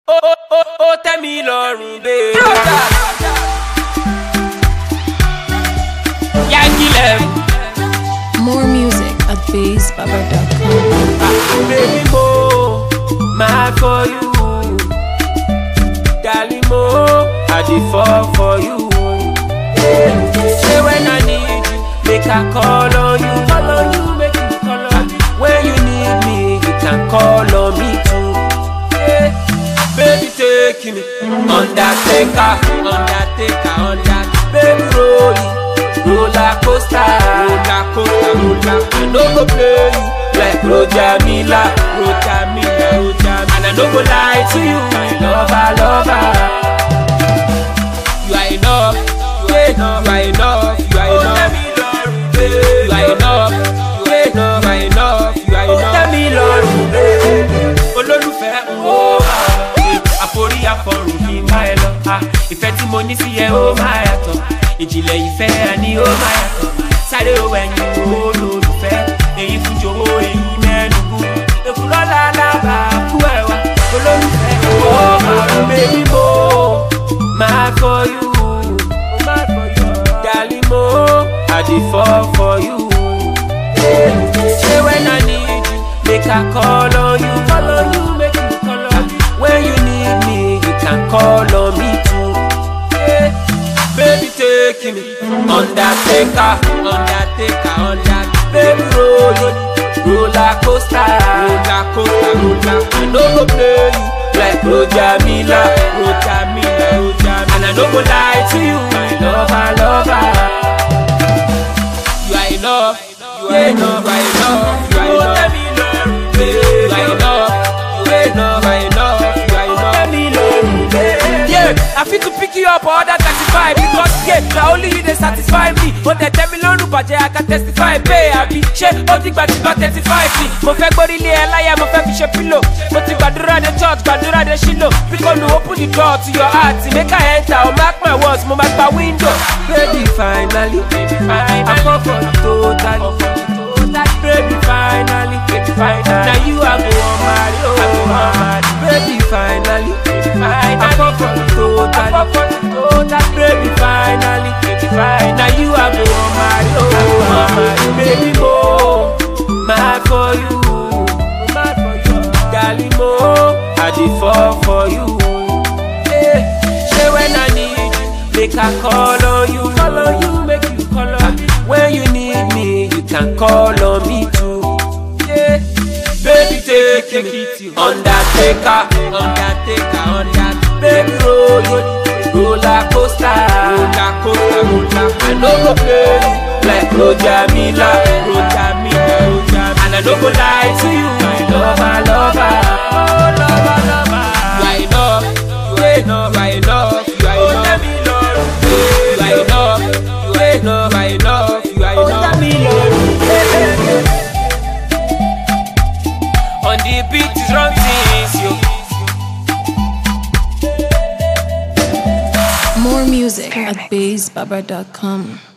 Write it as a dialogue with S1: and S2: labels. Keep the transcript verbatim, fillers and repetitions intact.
S1: Oh, oh, oh, oh, tell me, Lorun, baby. Yankee left.
S2: More music at bass baba dot com.
S1: Baby mo, mad for you. Darling mo, I dey fall for you. Say when I need you, make I call on you. Call on you, make you call on me. When you need me, you can call on me too. Yeah. Baby take me, undertaker, undertaker, under. Baby roll it, roller coaster, roller coaster, roller. I no go play you like Roger Miller, Roger Miller, Roger Miller. And I no go lie to you, my lover, lover. You are enough, you are enough, you are enough, you are enough. You are enough, you are enough, you are enough, you are enough. Tell me Lorun, baby. Olólùfẹ́ oh ah, àforí àfọrùn mi máa ẹ lọ. Ìfẹ́ tí mo ní sí ẹ ó máa yàtọ̀. Ìjìnlẹ̀ ìfẹ́ àní ó máa yàtọ̀. Sáré owó ẹ̀yìn olólùfẹ́. Èyí fún jòwó èyí mẹ́nugu. Èkúrọ́lá lábà kú ẹ̀wà. Olólùfẹ́ oh ah, baby mo máa for you. Darling mo, I dey fall for you. Say when I need you, make I call on you. Call on you, make you call on me. When you need me, you can call on me too. Yeah. Baby take me, undertaker, undertaker, under. Baby roll it, roller coaster, roller coaster, roller. I no go play you like Roger Miller, Roger Miller, Roger Miller. And I no go lie to you, my lover, lover. You are enough, you are enough, you are enough, you are enough. Tell me Lorun, baby. You are enough, you are enough, you are enough, you are enough. Tell me Lorun, baby. Yeah, I fit to pick you up order thirty-five because yeah, now only you they satisfy me. But they tell me Lorun, but I can testify, baby. She only got about thirty-five me. Mo fẹ́ gbórí lé ẹ láyà, mo fẹ́ fi ṣe pillow. Mo ti gbàdúrà the church, gbàdúrà the shilo. Because you open the door to your heart, make I enter, or mark my words, mo mark my window. Baby, finally, baby, finally, I fall for you totally. Baby, finally, baby, finally. Now you are go on marry, oh, I go on marry. Baby, finally, baby, finally, I fall for you totally. Baby, finally, baby, finally. Now you are go on marry, oh, I go on marry. Baby, mo, mad for you, mad for you. Darling, mo, I dey fall for you. Yeah. Say when I need you, make I call on you, call on you, make you call on me. When you need me, you can call on me too. Yeah. Baby, take it, undertaker, undertaker, under. Baby, roll it, roller coaster, roller coaster, roller. I no go play you like Roger Miller, Roger Miller, Roger Miller. And I no go lie to you, my lover, lover, oh lover, lover. You are enough, you are enough, you are enough, you are enough. Tell me Lorun, you are enough, you are enough, you are enough, you are enough. Tell me Lorun. On the beat is wrong things, yo.
S2: More music at bass baba dot com.